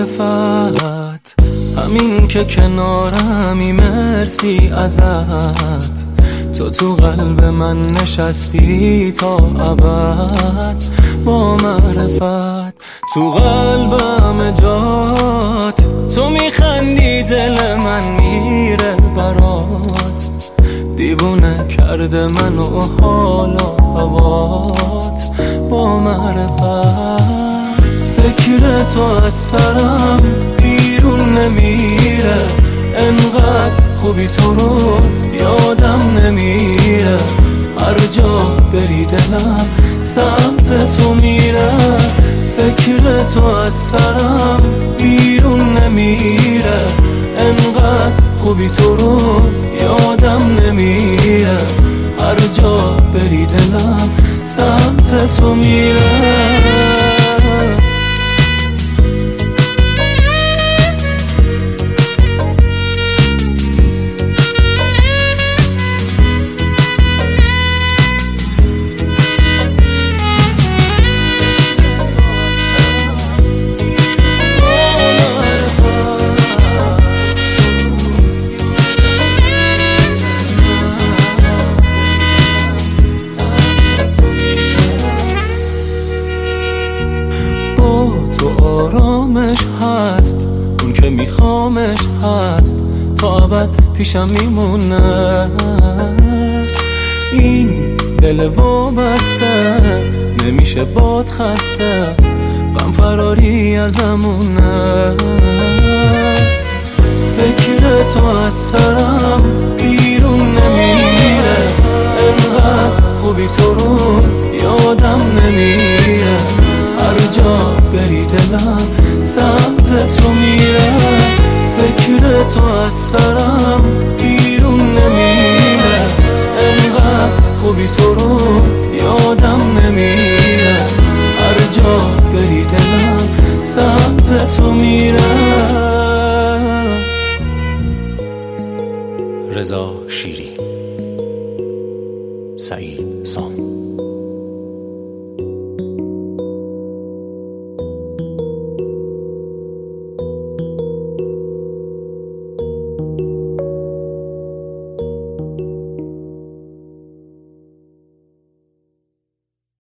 معرفت، همین که کنارمی مرسی ازت. تو قلب من نشستی تا ابد با معرفت. تو قلبم جات، تو میخندی دل من میره برات. دیوونه کرده منو حال و هوات با معرفت. فکر تو از سرم بیرون نمیره، انقدر خوبی تو رو یادم نمیره. هر جا بری دلم سمت تو میره. فکر تو از سرم بیرون نمیره، انقدر خوبی تو رو یادم نمیره. هر جا بری دلم سمت تو میره. تو آرامش هست، اون که میخوامش هست، تا ابد پیشم میمونه. این دل وابسته نمیشه باد خسته، غم فراری ازمونه. فکر تو از سرم بیرون نمیره، انقدر خوبی تو رو یادم نمیره. هر جا بری دلم سمت تو میره. فکر تو از سرم بیرون نمیره، انقدر خوبی تو رو یادم نمیره. هر جا بری دلم سمت تو میره. رضا شیری، سعید سام.